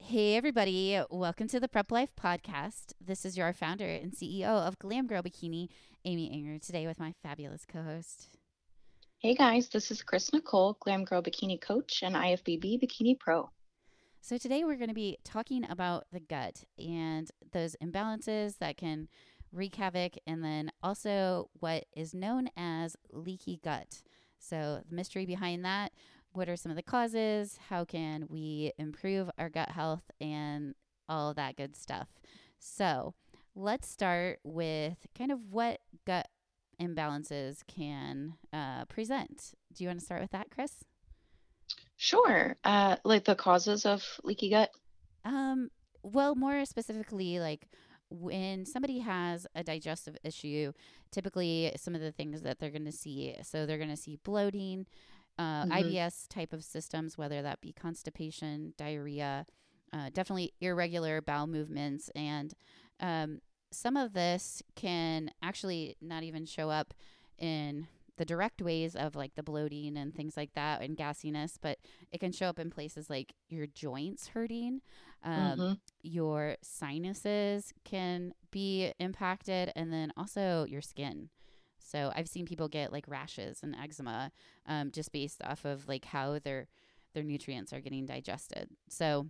Hey, everybody. Welcome to the Prep Life Podcast. This is your founder and CEO of Glam Girl Bikini, Amy Anger, today with my fabulous co host. Hey guys, this is Chris Nicole, Glam Girl Bikini Coach and IFBB Bikini Pro. So, today we're going to be talking about the gut and those imbalances that can wreak havoc, and then also what is known as leaky gut. So, the mystery behind that, what are some of the causes? How can we improve our gut health and all that good stuff? So, let's start with kind of what gut imbalances can present. Do you want to start with that, Chris? Sure. Like the causes of leaky gut. Um, well, more specifically, like when somebody has a digestive issue, typically some of the things that they're going to see. So they're going to see bloating, hmm IBS type of systems, whether that be constipation, diarrhea, definitely irregular bowel movements, and um, some of this can actually not even show up in the direct ways of like the bloating and things like that and gassiness, but it can show up in places like your joints hurting, um, hmm your sinuses can be impacted, and then also your skin. So I've seen people get like rashes and eczema, just based off of like how their nutrients are getting digested. So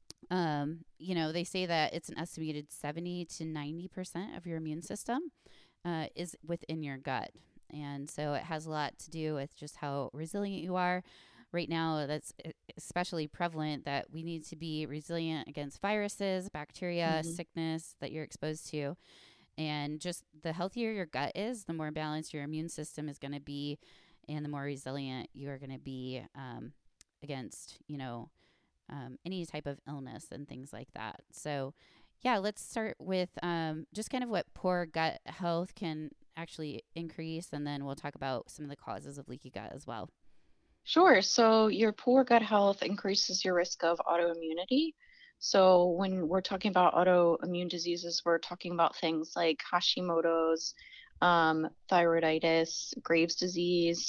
they say that it's an estimated 70 to 90% of your immune system is within your gut. And so it has a lot to do with just how resilient you are. Right now, that's especially prevalent that we need to be resilient against viruses, bacteria, hmm sickness that you're exposed to. And just the healthier your gut is, the more balanced your immune system is going to be, and the more resilient you are going to be against, any type of illness and things like that. So, yeah, let's start with just kind of what poor gut health can actually increase, and then we'll talk about some of the causes of leaky gut as well. Sure. So your poor gut health increases your risk of autoimmunity. So when we're talking about autoimmune diseases, we're talking about things like Hashimoto's, thyroiditis, Graves' disease,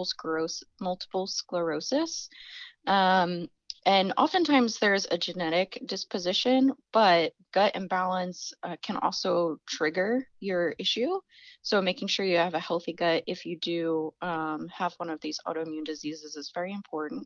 multiple sclerosis. Um, and oftentimes there's a genetic disposition, but gut imbalance can also trigger your issue. So making sure you have a healthy gut if you do have one of these autoimmune diseases is very important.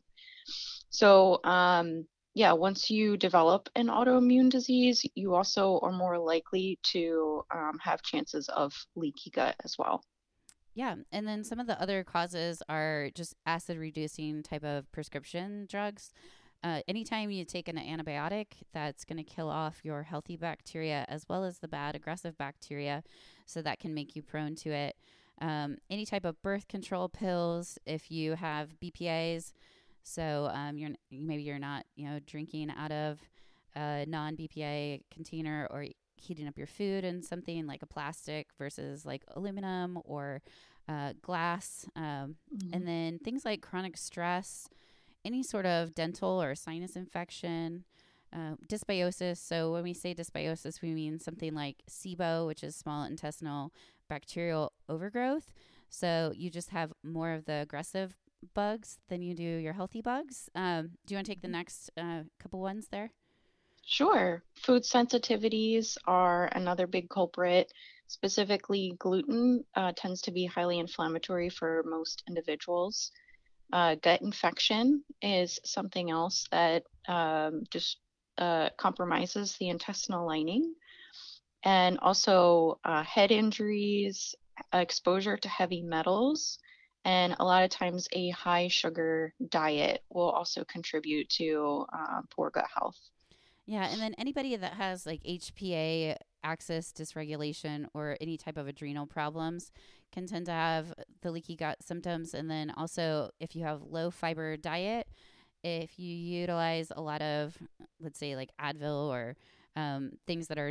So yeah, once you develop an autoimmune disease, you also are more likely to have chances of leaky gut as well. Yeah, and then some of the other causes are just acid reducing type of prescription drugs. Anytime you take an antibiotic, that's going to kill off your healthy bacteria as well as the bad aggressive bacteria, so that can make you prone to it. Any type of birth control pills, if you have BPAs, so maybe you're not drinking out of a non BPA container or heating up your food in something like a plastic versus like aluminum or glass, hmm and then things like chronic stress, any sort of dental or sinus infection, dysbiosis. So when we say dysbiosis, we mean something like SIBO, which is small intestinal bacterial overgrowth. So you just have more of the aggressive bugs than you do your healthy bugs. Do you want to take the next couple ones there? Sure. Food sensitivities are another big culprit. Specifically, gluten tends to be highly inflammatory for most individuals. Gut infection is something else that just compromises the intestinal lining. And also, head injuries, exposure to heavy metals, and a lot of times a high sugar diet will also contribute to poor gut health. Yeah, and then anybody that has like HPA axis dysregulation or any type of adrenal problems can tend to have the leaky gut symptoms. And then also, if you have low fiber diet, if you utilize a lot of, let's say, like Advil or things that are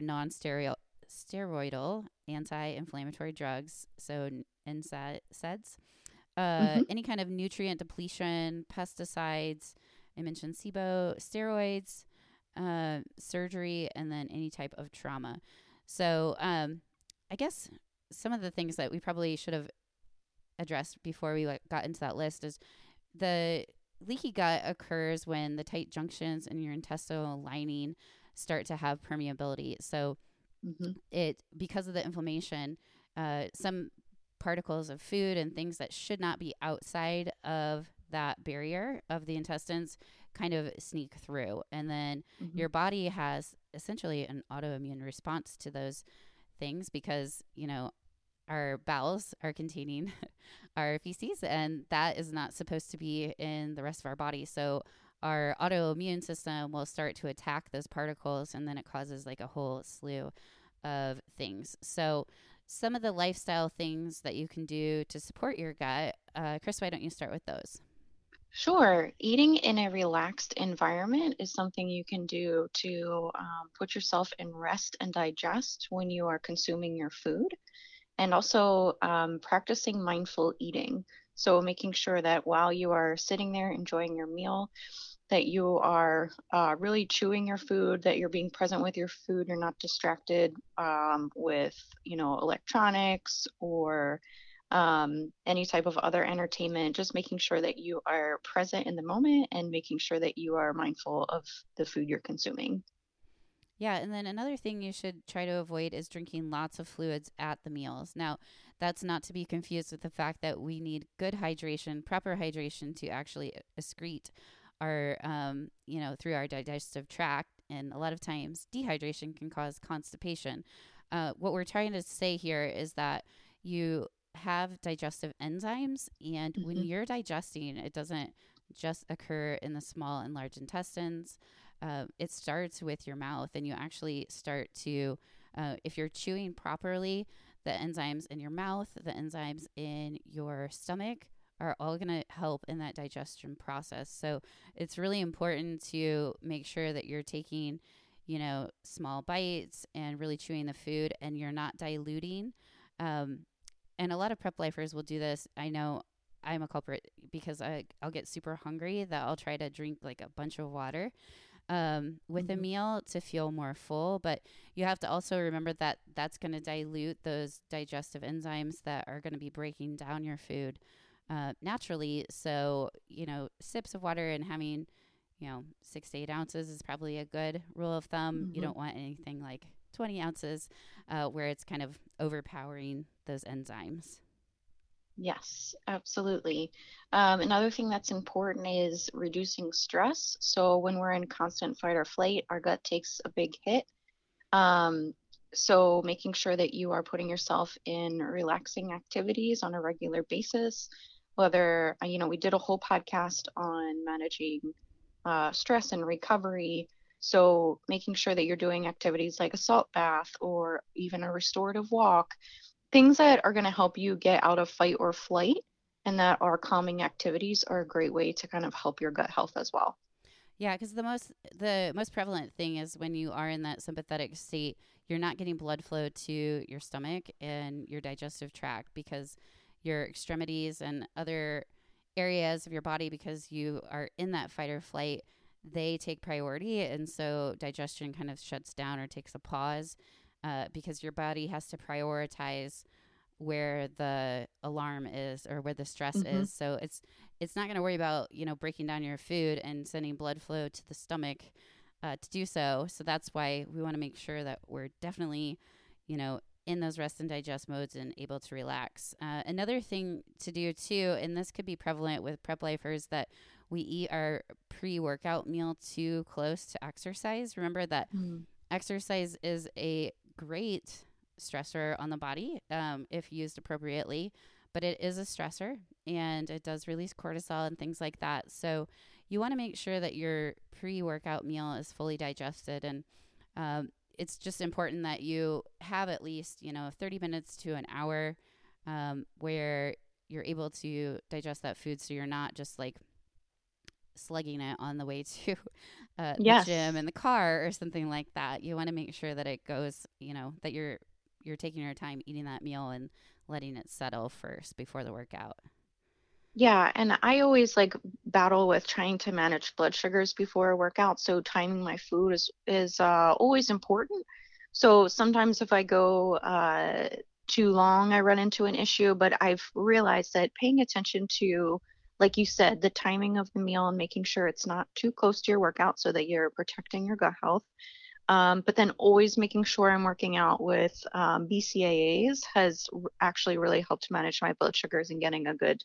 steroidal anti-inflammatory drugs, so NSAIDs, hmm any kind of nutrient depletion, pesticides. I mentioned SIBO, steroids, surgery, and then any type of trauma. So I guess some of the things that we probably should have addressed before we got into that list is the leaky gut occurs when the tight junctions in your intestinal lining start to have permeability. So Hmm. it because of the inflammation, some particles of food and things that should not be outside of that barrier of the intestines kind of sneak through, and then Hmm. your body has essentially an autoimmune response to those things because our bowels are containing our feces, and that is not supposed to be in the rest of our body. So our autoimmune system will start to attack those particles, and then it causes like a whole slew of things. So some of the lifestyle things that you can do to support your gut, Chris, why don't you start with those? Sure. Eating in a relaxed environment is something you can do to put yourself in rest and digest when you are consuming your food. And also practicing mindful eating. So making sure that while you are sitting there enjoying your meal, that you are really chewing your food, that you're being present with your food, you're not distracted with, electronics or any type of other entertainment, just making sure that you are present in the moment and making sure that you are mindful of the food you're consuming. Yeah, and then another thing you should try to avoid is drinking lots of fluids at the meals. Now, that's not to be confused with the fact that we need good hydration, proper hydration to actually excrete our, through our digestive tract. And a lot of times, dehydration can cause constipation. What we're trying to say here is that you have digestive enzymes, and when Hmm. you're digesting, it doesn't just occur in the small and large intestines. It starts with your mouth, and you actually start to, if you're chewing properly, the enzymes in your mouth, the enzymes in your stomach are all going to help in that digestion process. So it's really important to make sure that you're taking, small bites and really chewing the food, and you're not diluting. Um, and a lot of prep lifers will do this. I know I'm a culprit because I'll get super hungry that I'll try to drink like a bunch of water with a Hmm. meal to feel more full. But you have to also remember that that's going to dilute those digestive enzymes that are going to be breaking down your food naturally. So, sips of water and having, 6 to 8 ounces is probably a good rule of thumb. You Hmm. don't want anything like 20 ounces where it's kind of overpowering those enzymes. Yes, absolutely. Another thing that's important is reducing stress. So when we're in constant fight or flight, our gut takes a big hit. Um, so making sure that you are putting yourself in relaxing activities on a regular basis, whether, we did a whole podcast on managing stress and recovery. So making sure that you're doing activities like a salt bath or even a restorative walk, things that are going to help you get out of fight or flight and that are calming activities are a great way to kind of help your gut health as well. Yeah, because the most prevalent thing is when you are in that sympathetic state, you're not getting blood flow to your stomach and your digestive tract because your extremities and other areas of your body, because you are in that fight or flight, they take priority, and so digestion kind of shuts down or takes a pause because your body has to prioritize where the alarm is or where the stress Hmm. is. So it's not going to worry about breaking down your food and sending blood flow to the stomach to do so. So that's why we want to make sure that we're definitely in those rest and digest modes and able to relax. Another thing to do too, and this could be prevalent with prep lifers, that we eat our pre-workout meal too close to exercise. Remember that Mm. exercise is a great stressor on the body if used appropriately, but it is a stressor and it does release cortisol and things like that. So you want to make sure that your pre workout meal is fully digested. And it's just important that you have at least, 30 minutes to an hour where you're able to digest that food so you're not just like slugging it on the way to the gym Yes. in the car or something like that. You want to make sure that it goes, that you're taking your time eating that meal and letting it settle first before the workout. Yeah, and I always like battle with trying to manage blood sugars before a workout, so timing my food is always important. So sometimes if I go too long, I run into an issue, but I've realized that paying attention to like you said, the timing of the meal and making sure it's not too close to your workout so that you're protecting your gut health. But then always making sure I'm working out with BCAAs has actually really helped manage my blood sugars and getting a good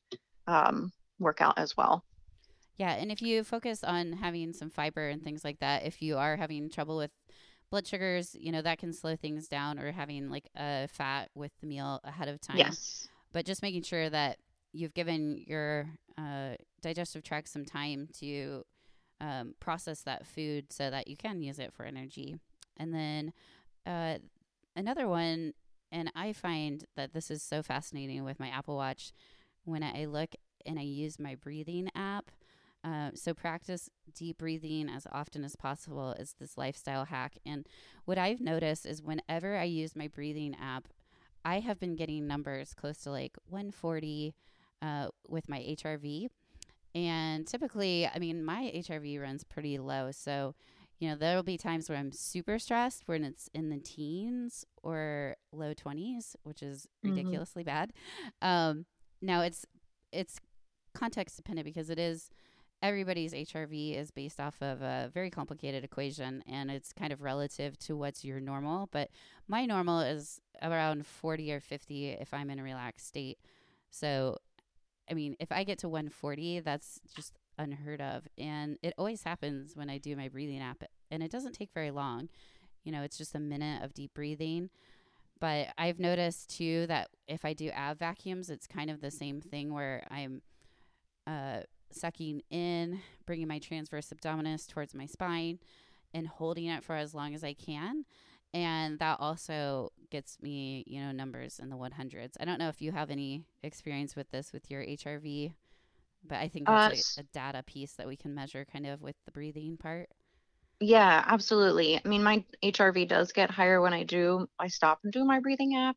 workout as well. Yeah, and if you focus on having some fiber and things like that, if you are having trouble with blood sugars, that can slow things down, or having like a fat with the meal ahead of time. Yes. But just making sure that you've given your digestive tract some time to process that food so that you can use it for energy. And then uh, another one, and I find that this is so fascinating with my Apple Watch when I look and I use my breathing app. So practice deep breathing as often as possible is this lifestyle hack. And what I've noticed is whenever I use my breathing app, I have been getting numbers close to like 140 with my HRV. And typically, I mean, my HRV runs pretty low. So, there'll be times where I'm super stressed when it's in the teens or low 20s, which is Hmm. ridiculously bad. Um, Now, it's context dependent because it is everybody's HRV is based off of a very complicated equation, and it's kind of relative to what's your normal. But my normal is around 40 or 50 if I'm in a relaxed state. So, I mean, if I get to 140, that's just unheard of. And it always happens when I do my breathing app, and it doesn't take very long. It's just a minute of deep breathing. But I've noticed too that if I do ab vacuums, it's kind of the same thing where I'm uh, sucking in, bringing my transverse abdominis towards my spine, and holding it for as long as I can. And that also gets me, numbers in the 100s. I don't know if you have any experience with this with your HRV, but I think that's Uh, a data piece that we can measure kind of with the breathing part. yeah, absolutely. I mean, my HRV does get higher when I stop and do my breathing app.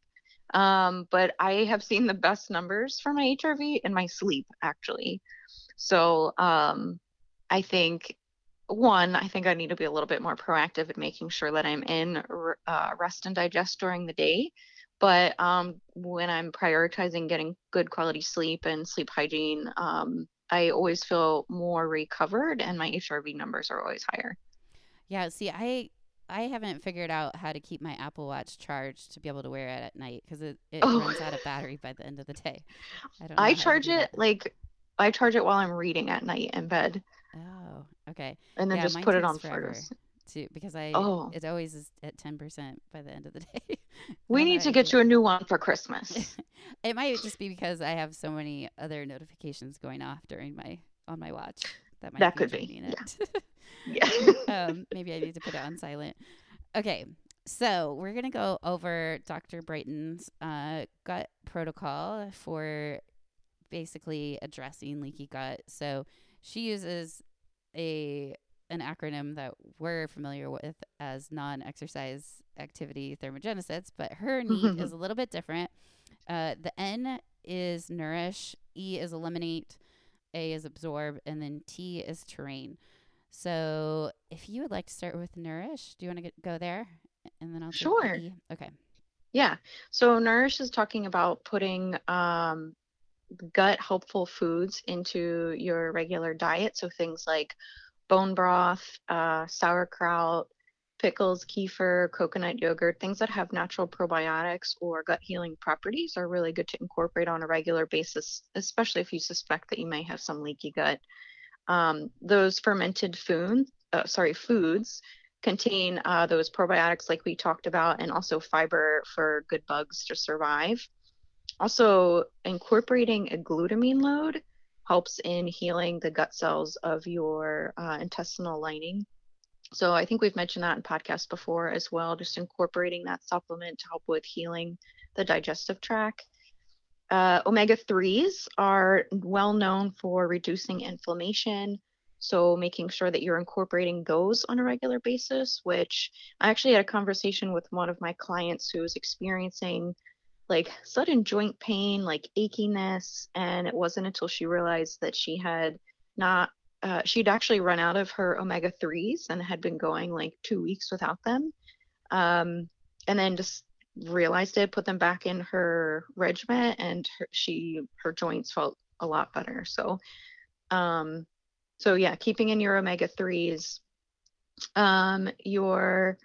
But I have seen the best numbers for my HRV in my sleep, actually. So, I think I think I need to be a little bit more proactive in making sure that I'm in rest and digest during the day. But when I'm prioritizing getting good quality sleep and sleep hygiene, I always feel more recovered and my HRV numbers are always higher. Yeah, see, I haven't figured out how to keep my Apple Watch charged to be able to wear it at night because it Oh, runs out of battery by the end of the day. I don't know I how you charge do it that. like I charge it while I'm reading at night in bed Oh, okay. and then Yeah, just mine put it takes on forever first. too because Oh, it always is at 10% by the end of the day. I we don't know need how to you do get you a new one for Christmas. it. It might just be because I have so many other notifications going off during my on my watch that might That be could be. draining Yeah. it. Yeah. Maybe I need to put it on silent. Okay, so we're gonna go over Dr. Brighton's gut protocol for basically addressing leaky gut. So she uses a an acronym that we're familiar with as non-exercise activity thermogenesis, but her neat is a little bit different. The N is nourish, E is eliminate, A is absorb, and then T is terrain. So if you would like to start with nourish, do you want to go there? And then I'll take the Sure. E. Okay. Yeah. So Nourish is talking about putting gut helpful foods into your regular diet. So things like bone broth, sauerkraut, pickles, kefir, coconut yogurt, things that have natural probiotics or gut healing properties are really good to incorporate on a regular basis, especially if you suspect that you may have some leaky gut. Those fermented foods contain those probiotics like we talked about, and also fiber for good bugs to survive. Also, incorporating a glutamine load helps in healing the gut cells of your intestinal lining. So I think we've mentioned that in podcasts before as well, just incorporating that supplement to help with healing the digestive tract. Omega 3s are well known for reducing inflammation. So, making sure that you're incorporating those on a regular basis, which I actually had a conversation with one of my clients who was experiencing like sudden joint pain, like achiness. And it wasn't until she realized that not, she'd actually run out of her omega 3s and had been going like 2 weeks without them. And then just realized it, put them back in her regimen, and her joints felt a lot better. Um, so yeah, keeping in your omega-3s, your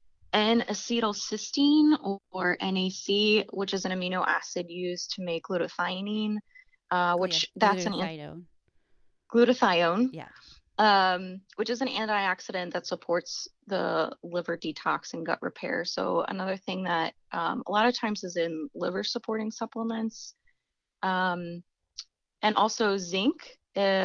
N-acetylcysteine or NAC, which is an amino acid used to make glutathione, which that's an Glutathione. glutathione, Yeah. which is an antioxidant that supports the liver detox and gut repair. So another thing that a lot of times is in liver supporting supplements. Um, and also zinc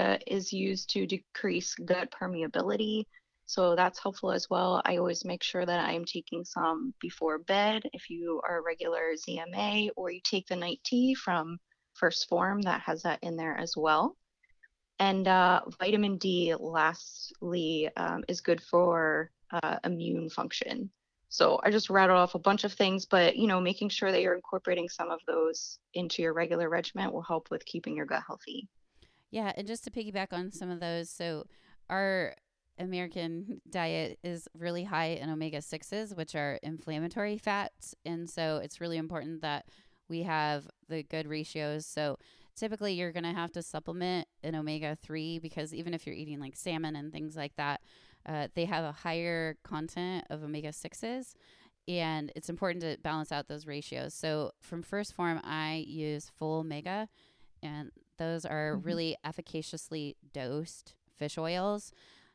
is used to decrease gut permeability. So that's helpful as well. I always make sure that I am taking some before bed if you are a regular ZMA, or you take the night tea from First Form that has that in there as well. And vitamin D, lastly, is good for immune function. So I just rattled off a bunch of things, but making sure that you're incorporating some of those into your regular regimen will help with keeping your gut healthy. Yeah, and just to piggyback on some of those, so our American diet is really high in omega 6s, which are inflammatory fats. And so it's really important that we have the good ratios. So typically, you're going to have to supplement an omega 3 because even if you're eating like salmon and things like that, they have a higher content of omega 6s. And it's important to balance out those ratios. So from First Form, I use full omega, and those are Mm-hmm. really efficaciously dosed fish oils.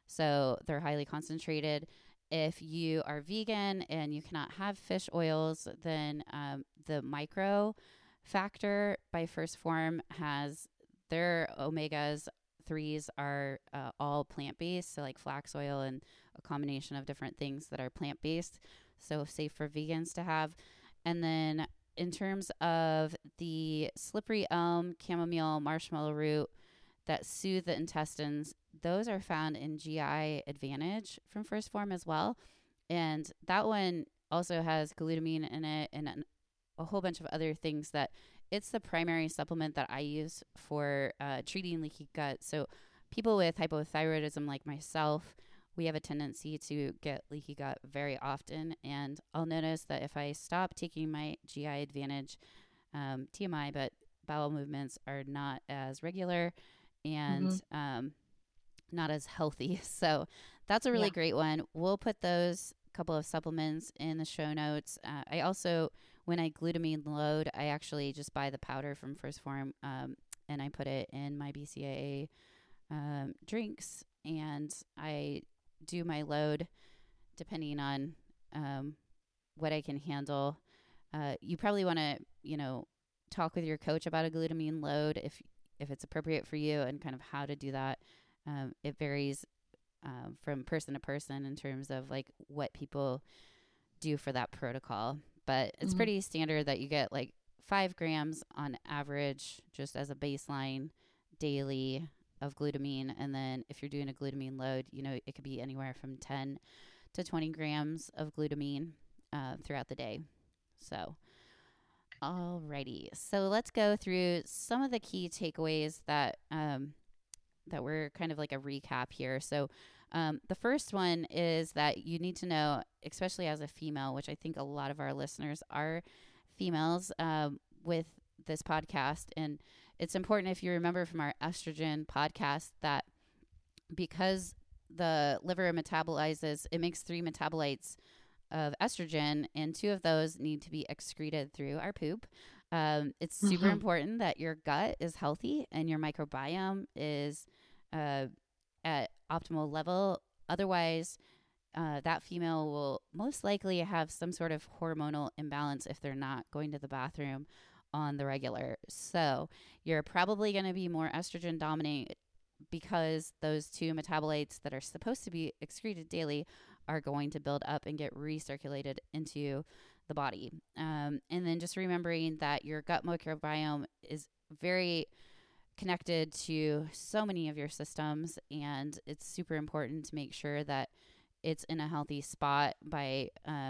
So they're highly concentrated. If you are vegan and you cannot have fish oils, then the micro factor by First Form has their omegas threes are all plant based, so like flax oil and a combination of different things that are plant based, so safe for vegans to have. And then in terms of the slippery elm, chamomile, marshmallow root that soothe the intestines, those are found in GI Advantage from First Form as well. And that one also has glutamine in it and a whole bunch of other things that it's the primary supplement that I use for treating leaky gut. So people with hypothyroidism like myself, we have a tendency to get leaky gut very often. And I'll notice that if I stop taking my GI Advantage, TMI, but bowel movements are not as regular and Mm-hmm. not as healthy. So that's a really Yeah. great one. We'll put those couple of supplements in the show notes. I also, when I glutamine load, I actually just buy the powder from First Form, and I put it in my BCAA drinks, and I do my load depending on um, what I can handle. You probably want to, talk with your coach about a glutamine load if it's appropriate for you and kind of how to do that. It varies from person to person in terms of like what people do for that protocol. But it's Mm-hmm. pretty standard that you get like 5 grams on average just as a baseline daily of glutamine. And then if you're doing a glutamine load, it could be anywhere from 10 to 20 grams of glutamine throughout the day. So, alrighty. So let's go through some of the key takeaways that were kind of like a recap here. So, the first one is that you need to know, especially as a female, which I think a lot of our listeners are females with this podcast. And it's important, if you remember from our estrogen podcast, that because the liver metabolizes, it makes three metabolites of estrogen, and two of those need to be excreted through our poop. It's super Mm-hmm. important that your gut is healthy and your microbiome is uh, at optimal level. Otherwise, that female will most likely have some sort of hormonal imbalance if they're not going to the bathroom on the regular. So you're probably going to be more estrogen dominant because those two metabolites that are supposed to be excreted daily are going to build up and get recirculated into the body. And then just remembering that your gut microbiome is very connected to so many of your systems, and it's super important to make sure that it's in a healthy spot by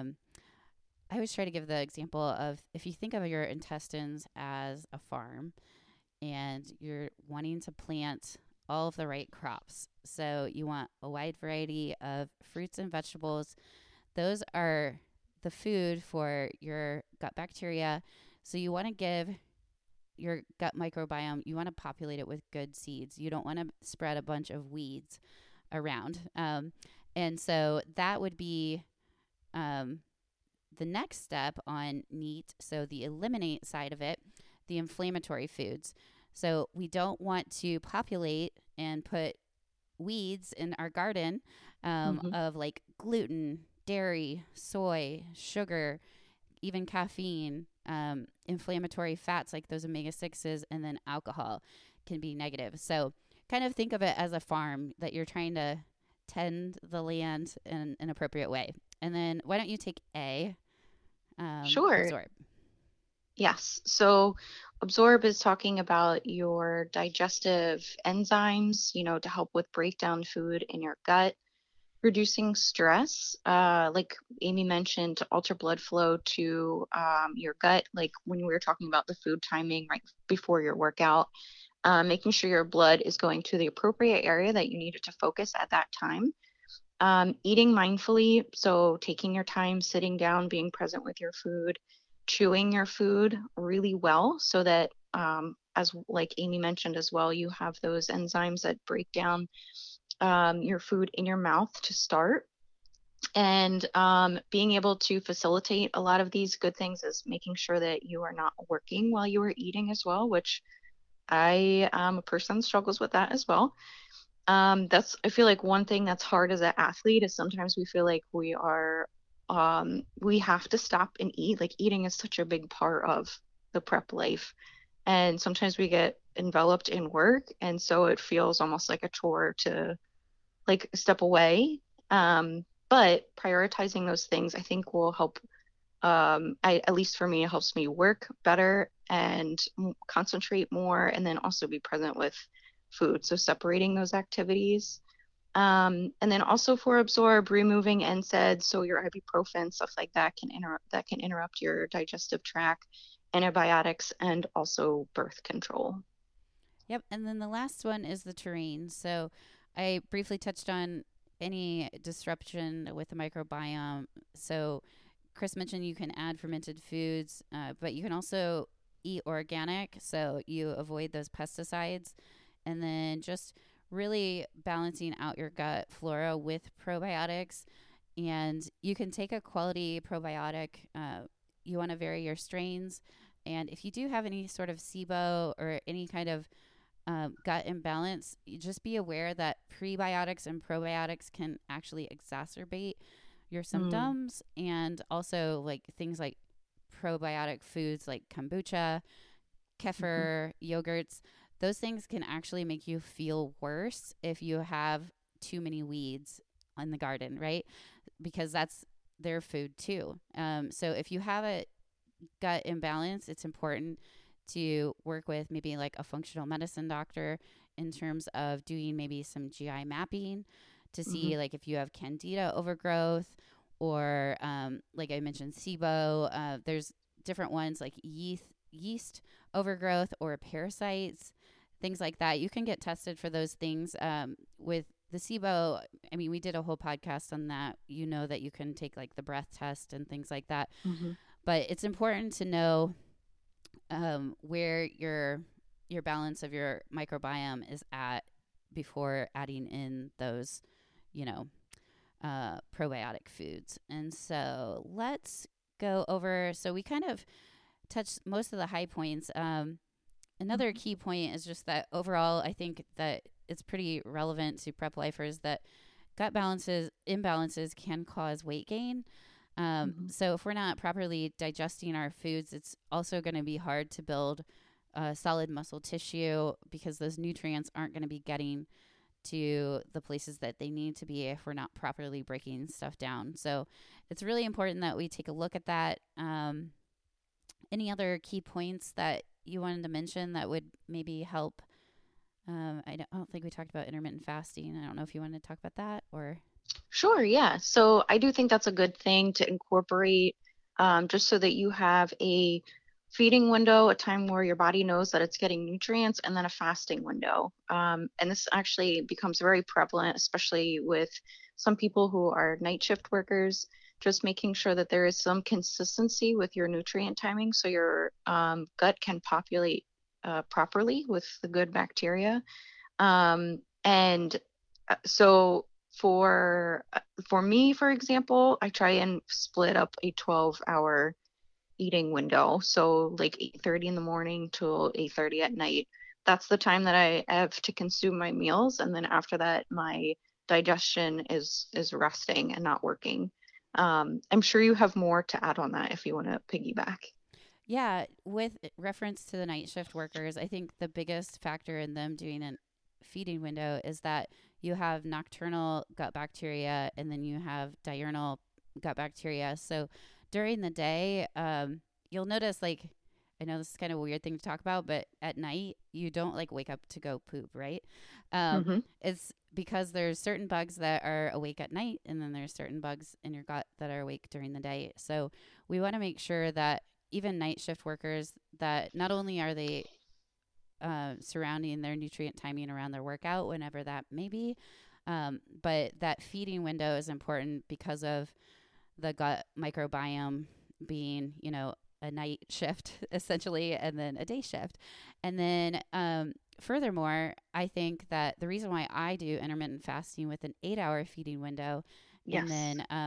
I always try to give the example of if you think of your intestines as a farm and you're wanting to plant all of the right crops. So you want a wide variety of fruits and vegetables. Those are the food for your gut bacteria. So you want to give your gut microbiome, you want to populate it with good seeds. You don't want to spread a bunch of weeds around. And so that would be um, the next step on NEAT. So the eliminate side of it, the inflammatory foods. So we don't want to populate and put weeds in our garden Hmm. of like gluten, dairy, soy, sugar, even caffeine, inflammatory fats like those omega 6s, and then alcohol can be negative. So kind of think of it as a farm that you're trying to tend the land in an appropriate way. And then why don't you take A, Sure. absorb? Yes. So absorb is talking about your digestive enzymes, to help with breakdown food in your gut, reducing stress, like Amy mentioned, to alter blood flow to your gut, like when we were talking about the food timing right before your workout, making sure your blood is going to the appropriate area that you need it to focus at that time. Eating mindfully, so taking your time, sitting down, being present with your food, chewing your food really well so that, as like Amy mentioned as well, you have those enzymes that break down your food in your mouth to start. And being able to facilitate a lot of these good things is making sure that you are not working while you are eating as well, which I am a person that struggles with that as well. That's, I feel like one thing that's hard as an athlete is sometimes we feel like we have to stop and eat. Like eating is such a big part of the prep life. And sometimes we get enveloped in work. And so it feels almost like a chore to like step away. But prioritizing those things, I think will help. At least for me, it helps me work better and concentrate more, and then also be present with food. So separating those activities. And then also for absorb, removing NSAIDs, so your ibuprofen, stuff like that can interrupt your digestive tract, antibiotics, and also birth control. Yep. And then the last one is the terrain. So I briefly touched on any disruption with the microbiome. So Chris mentioned you can add fermented foods, but you can also eat organic. So you avoid those pesticides. And then just really balancing out your gut flora with probiotics. And you can take a quality probiotic. You want to vary your strains. And if you do have any sort of SIBO or any kind of gut imbalance, you just be aware that prebiotics and probiotics can actually exacerbate your Mm, symptoms. And also, like things like probiotic foods like kombucha, mhm, kefir, yogurts, those things can actually make you feel worse if you have too many weeds in the garden, right? Because that's their food too. So if you have a gut imbalance, it's important to work with maybe like a functional medicine doctor in terms of doing maybe some GI mapping to mhm, see like if you have candida overgrowth or like I mentioned SIBO. There's different ones like yeast overgrowth or parasites, things like that. You can get tested for those things with the SIBO. I mean, we did a whole podcast on that. You know that you can take like the breath test and things like that, mhm. but it's important to know where your balance of your microbiome is at before adding in those, you know, probiotic foods. And so let's go over. So we kind of touched most of the high points. Another Mhm. key point is just that overall, I think that it's pretty relevant to prep lifers that gut imbalances can cause weight gain. Mhm. So if we're not properly digesting our foods, it's also going to be hard to build solid muscle tissue because those nutrients aren't going to be getting to the places that they need to be if we're not properly breaking stuff down. So it's really important that we take a look at that. Any other key points that you wanted to mention that would maybe help? I don't think we talked about intermittent fasting. I don't know if you wanted to talk about that or. Sure, yeah. So I do think that's a good thing to incorporate, just so that you have a feeding window, a time where your body knows that it's getting nutrients, and then a fasting window. And this actually becomes very prevalent, especially with some people who are night shift workers, just making sure that there is some consistency with your nutrient timing so your gut can populate. properly with the good bacteria. And so for me, for example, I try and split up a 12-hour eating window. So like 8:30 in the morning till 8:30 at night. That's the time that I have to consume my meals, and then after that, my digestion is resting and not working. I'm sure you have more to add on that if you want to piggyback. Yeah, with reference to the night shift workers, I think the biggest factor in them doing a feeding window is that you have nocturnal gut bacteria and then you have diurnal gut bacteria. So during the day, you'll notice like, I know this is kind of a weird thing to talk about, but at night you don't like wake up to go poop, right? Hmm. It's because there's certain bugs that are awake at night, and then there's certain bugs in your gut that are awake during the day. So we want to make sure that even night shift workers, that not only are they surrounding their nutrient timing around their workout, whenever that may be, but that feeding window is important because of the gut microbiome being, a night shift essentially, and then a day shift. And then, furthermore, I think that the reason why I do intermittent fasting with an 8 hour feeding window, and Yes. then,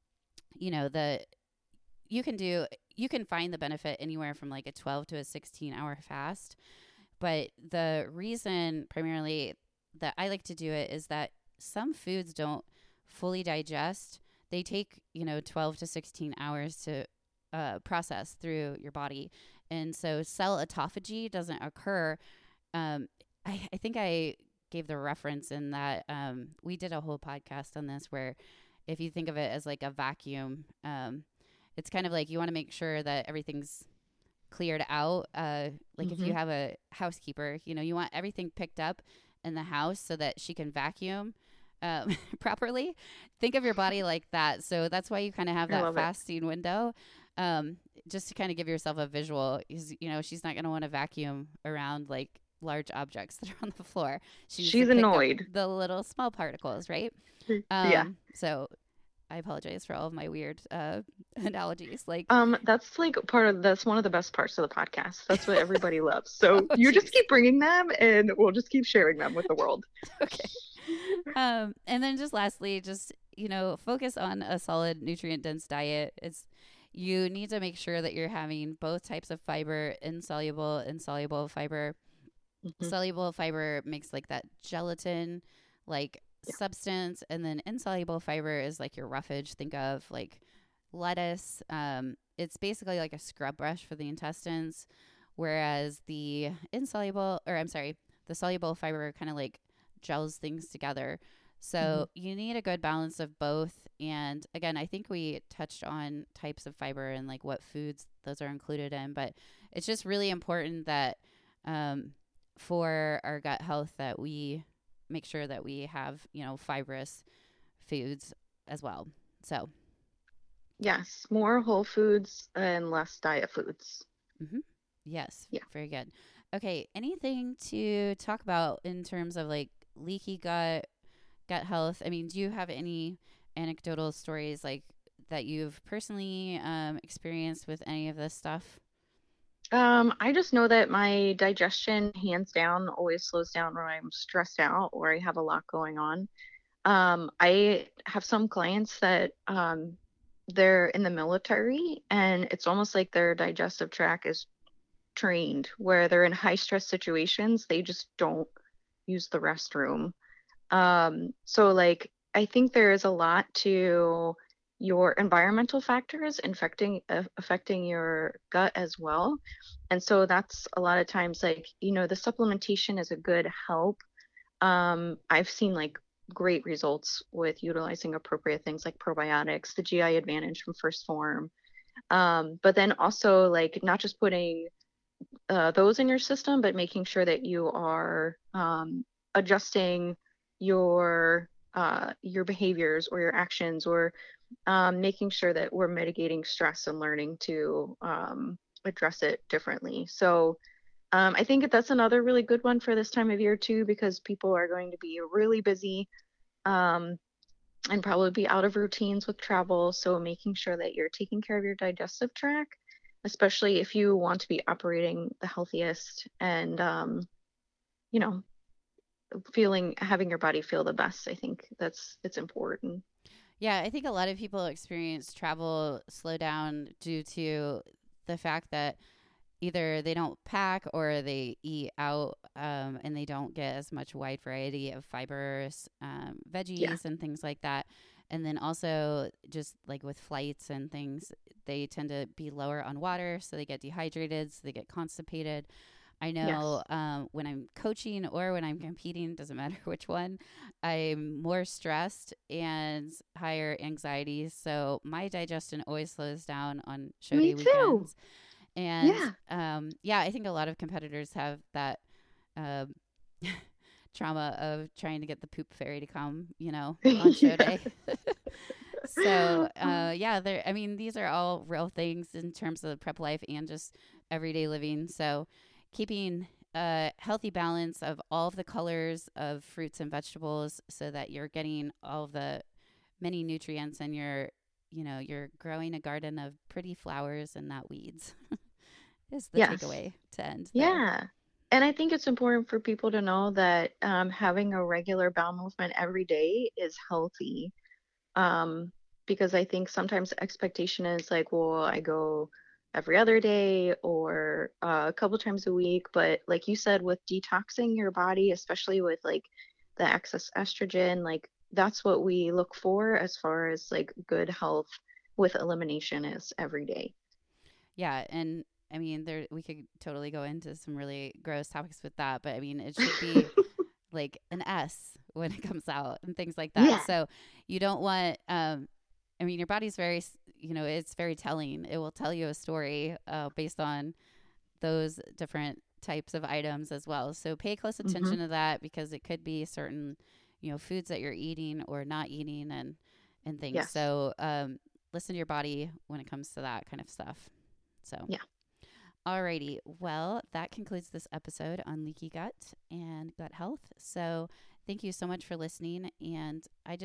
the you can do you can find the benefit anywhere from like a 12 to a 16-hour fast. But the reason primarily that I like to do it is that some foods don't fully digest. They take, 12 to 16 hours to process through your body. And so cell autophagy doesn't occur. I think I gave the reference in that we did a whole podcast on this where if you think of it as like a vacuum, it's kind of like you want to make sure that everything's cleared out. Like if you Hmm. have a housekeeper, you want everything picked up in the house so that she can vacuum properly. Think of your body like that. So that's why you kind of have I that love it. fasting window. Um, just to kind of give yourself a visual, is she's not going to want to vacuum around like large objects that are on the floor. She needs to She's pick up annoyed. the little small particles, right? Yeah. So I apologize for all of my weird analogies. Like, That's like that's one of the best parts of the podcast. That's what everybody loves. So oh, you just geez. keep bringing them and we'll just keep sharing them with the world. Okay. And then just lastly, just, focus on a solid nutrient dense diet. You need to make sure that you're having both types of fiber, insoluble and soluble fiber. Hmm. Soluble fiber makes like that gelatin like Yeah. substance, and then insoluble fiber is like your roughage. Think of like lettuce. It's basically like a scrub brush for the intestines, whereas the soluble fiber kind of like gels things together. Hmm. So you need a good balance of both. And again, I think we touched on types of fiber and like what foods those are included in, but it's just really important that um, for our gut health that we make sure that we have, fibrous foods as well. So, Yes, more whole foods and less diet foods. mhm. Yes, Yeah. very good. Okay, anything to talk about in terms of like leaky gut health? I mean, do you have any anecdotal stories like that you've personally experienced with any of this stuff? I just know that my digestion, hands down, always slows down when I'm stressed out or I have a lot going on. I have some clients that they're in the military and it's almost like their digestive tract is trained where they're in high stress situations, they just don't use the restroom. So like I think there is a lot to your environmental factors affecting your gut as well. And so that's a lot of times like, the supplementation is a good help. I've seen like great results with utilizing appropriate things like probiotics, the GI Advantage from First Form. But then also like not just putting those in your system, but making sure that you are adjusting your behaviors or your actions, or making sure that we're mitigating stress and learning to address it differently. So I think that's another really good one for this time of year too, because people are going to be really busy um, and probably be out of routines with travel. So making sure that you're taking care of your digestive tract especially if you want to be operating the healthiest and, you know, having your body feel the best. I think it's important. Yeah, I think a lot of people experience travel slowdown due to the fact that either they don't pack or they eat out, and they don't get as much wide variety of fibers, Yeah. veggies, and things like that. And then also, just like with flights and things, they tend to be lower on water, so they get dehydrated, so they get constipated. I know, Yes. when I'm coaching or when I'm competing, doesn't matter which one, I'm more stressed and higher anxiety. So my digestion always slows down on show Me day too. weekends. And Yeah. yeah, I think a lot of competitors have that, um, trauma of trying to get the poop fairy to come, on show Yeah. day. So yeah, there. I mean, these are all real things in terms of prep life and just everyday living. So keeping a healthy balance of all of the colors of fruits and vegetables, so that you're getting all of the many nutrients, and you're growing a garden of pretty flowers and not weeds. Is the Yes. takeaway to end there. Yeah. And I think it's important for people to know that having a regular bowel movement every day is healthy. Um, because I think sometimes the expectation is like, well, I go every other day or a couple times a week. But like you said, with detoxing your body, especially with like the excess estrogen, like that's what we look for as far as like good health with elimination is every day. Yeah, and I mean, there we could totally go into some really gross topics with that, but I mean, it should be like an S when it comes out and things like that. Yeah. So you don't want, I mean, your body's it's very telling. It will tell you a story, based on those different types of items as well. So pay close Hmm. attention to that, because it could be certain, foods that you're eating or not eating, and things. Yes. So listen to your body when it comes to that kind of stuff. So. Yeah. Alrighty. Well, that concludes this episode on leaky gut and gut health. So, thank you so much for listening. And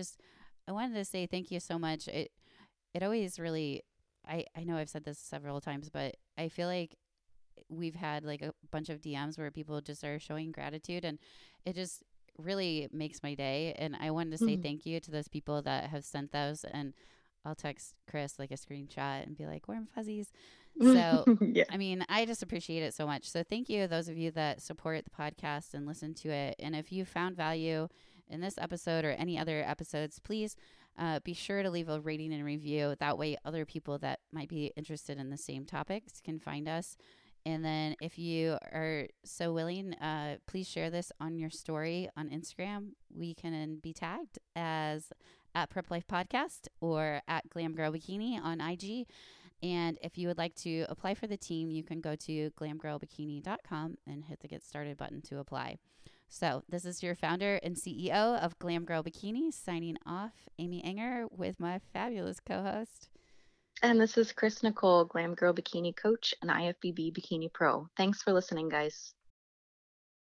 I wanted to say thank you so much. It always really, I know I've said this several times, but I feel like we've had like a bunch of DMs where people just are showing gratitude, and it just really makes my day. And I wanted to say Mhm. thank you to those people that have sent those. And I'll text Chris like a screenshot and be like, warm fuzzies. So, Yeah. I mean, I just appreciate it so much. So, thank you, those of you that support the podcast and listen to it. And if you found value in this episode or any other episodes, please be sure to leave a rating and review. That way, other people that might be interested in the same topics can find us. And then, if you are so willing, please share this on your story on Instagram. We can be tagged as at Prep Life Podcast or at Glam Girl Bikini on IG. And if you would like to apply for the team, you can go to glamgirlbikini.com and hit the Get Started button to apply. So, this is your founder and CEO of Glam Girl Bikini signing off, Amy Enger, with my fabulous co host. And this is Chris Nicole, Glam Girl Bikini Coach and IFBB Bikini Pro. Thanks for listening, guys.